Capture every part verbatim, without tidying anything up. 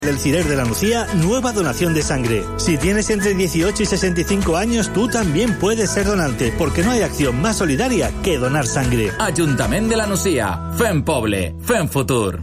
Del Cirer de la Nucía, nueva donación de sangre. Si tienes entre dieciocho y sesenta y cinco años, tú también puedes ser donante, porque no hay acción más solidaria que donar sangre. Ayuntamiento de la Nucía, Fem Poble, Fem Futur.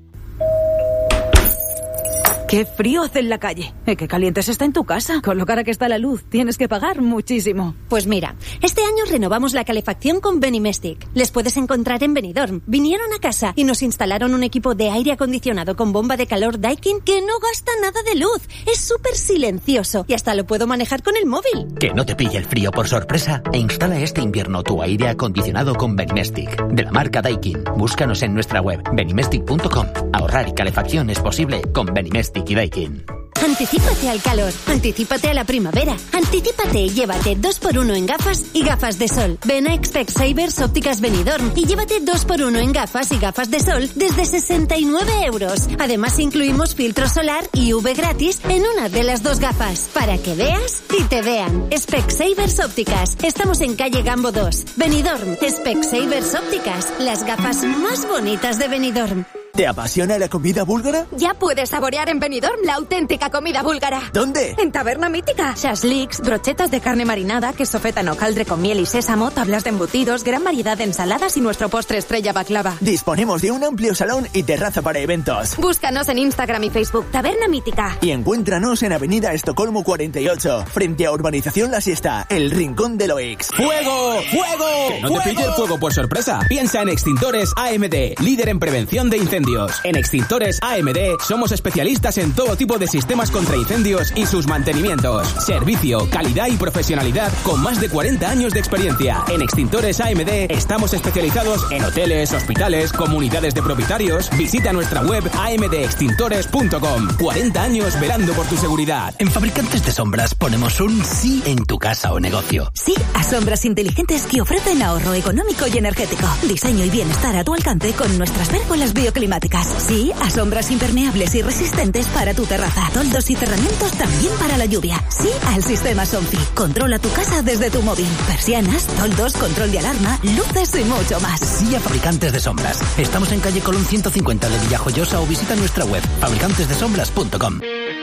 ¡Qué frío hace en la calle! Eh, ¡Qué caliente se está en tu casa! Con lo cara que está la luz, tienes que pagar muchísimo. Pues mira, este año renovamos la calefacción con Benimestic. Les puedes encontrar en Benidorm. Vinieron a casa y nos instalaron un equipo de aire acondicionado con bomba de calor Daikin que no gasta nada de luz. Es súper silencioso y hasta lo puedo manejar con el móvil. Que no te pille el frío por sorpresa e instala este invierno tu aire acondicionado con Benimestic, de la marca Daikin. Búscanos en nuestra web benimestic punto com. Ahorrar y calefacción es posible con Benimestic y Daikin. Anticípate al calor, anticípate a la primavera, anticípate y llévate dos por uno en gafas y gafas de sol. Ven a Specsavers Ópticas Benidorm y llévate dos por uno en gafas y gafas de sol desde sesenta y nueve euros. Además incluimos filtro solar y U V gratis en una de las dos gafas, para que veas y te vean. Specsavers Ópticas, estamos en calle Gambo dos, Benidorm. Specsavers Ópticas, las gafas más bonitas de Benidorm. ¿Te apasiona la comida búlgara? Ya puedes saborear en Benidorm la auténtica comida búlgara. ¿Dónde? En Taberna Mítica. Shashliks, brochetas de carne marinada, queso fetano, caldre con miel y sésamo, tablas de embutidos, gran variedad de ensaladas y nuestro postre estrella baklava. Disponemos de un amplio salón y terraza para eventos. Búscanos en Instagram y Facebook, Taberna Mítica. Y encuéntranos en Avenida Estocolmo cuarenta y ocho, frente a Urbanización La Siesta, el Rincón de Loix. ¡Fuego! ¡Fuego! Que no te pille el fuego por sorpresa. Piensa en Extintores A M D, líder en prevención de incendios. En Extintores A M D somos especialistas en todo tipo de sistemas contra incendios y sus mantenimientos. Servicio, calidad y profesionalidad con más de cuarenta años de experiencia. En Extintores A M D estamos especializados en hoteles, hospitales, comunidades de propietarios. Visita nuestra web a m d extintores punto com. cuarenta años velando por tu seguridad. En Fabricantes de Sombras ponemos un sí en tu casa o negocio. Sí a sombras inteligentes que ofrecen ahorro económico y energético. Diseño y bienestar a tu alcance con nuestras pérgolas bioclimáticas. Sí a sombras impermeables y resistentes para tu terraza. Toldos y cerramientos también para la lluvia. Sí al sistema Sonfi. Controla tu casa desde tu móvil. Persianas, toldos, control de alarma, luces y mucho más. Sí a Fabricantes de Sombras. Estamos en calle Colón ciento cincuenta de Villajoyosa o visita nuestra web fabricantes de sombras punto com.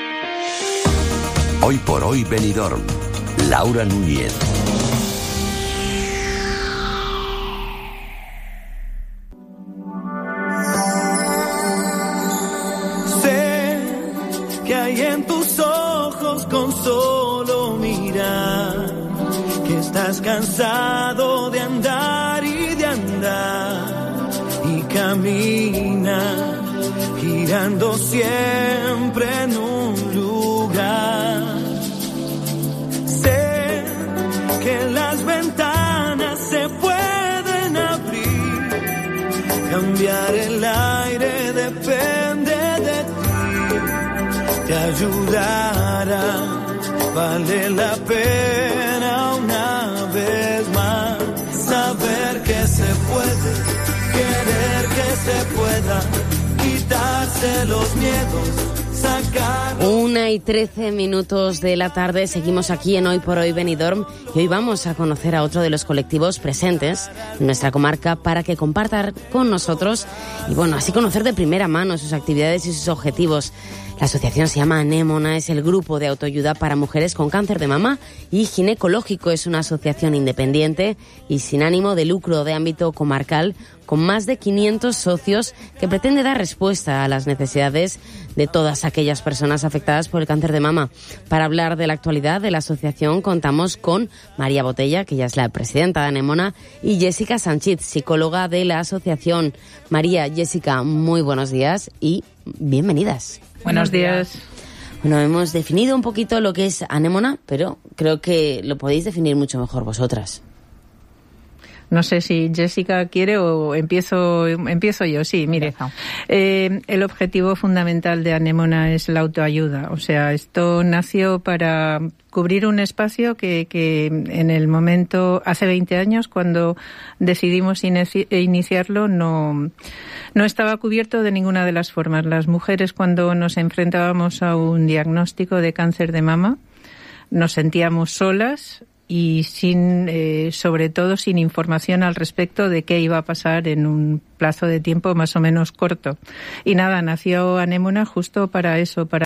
Hoy por hoy Benidorm. Laura Núñez. Que hay en tus ojos con solo mirar, que estás cansado de andar y de andar y camina girando siempre en un lugar. Sé que las ventanas se pueden abrir, cambiar el aire depende de ti. Te ayudará, vale la pena una vez más saber que se puede, querer que se pueda, quitarse los miedos, sacar... Una y trece minutos de la tarde, seguimos aquí en Hoy por Hoy Benidorm y hoy vamos a conocer a otro de los colectivos presentes en nuestra comarca para que compartan con nosotros y bueno, así conocer de primera mano sus actividades y sus objetivos. La asociación se llama Anémona, es el grupo de autoayuda para mujeres con cáncer de mama y ginecológico. Es una asociación independiente y sin ánimo de lucro de ámbito comarcal con más de quinientos socios que pretende dar respuesta a las necesidades de todas aquellas personas afectadas por el cáncer de mama. Para hablar de la actualidad de la asociación contamos con María Botella, que ya es la presidenta de Anémona, y Jessica Sánchez, psicóloga de la asociación. María, Jessica, muy buenos días y bienvenidas. Buenos días. Bueno, hemos definido un poquito lo que es Anémona, pero creo que lo podéis definir mucho mejor vosotras. No sé si Jessica quiere o empiezo empiezo yo. Sí, mire, eh, el objetivo fundamental de Anémona es la autoayuda. O sea, esto nació para cubrir un espacio que, que en el momento, hace veinte años, cuando decidimos inici- iniciarlo, no, no estaba cubierto de ninguna de las formas. Las mujeres, cuando nos enfrentábamos a un diagnóstico de cáncer de mama, nos sentíamos solas y sin, eh, sobre todo, sin información al respecto de qué iba a pasar en un plazo de tiempo más o menos corto. Y nada, nació Anémona justo para eso, para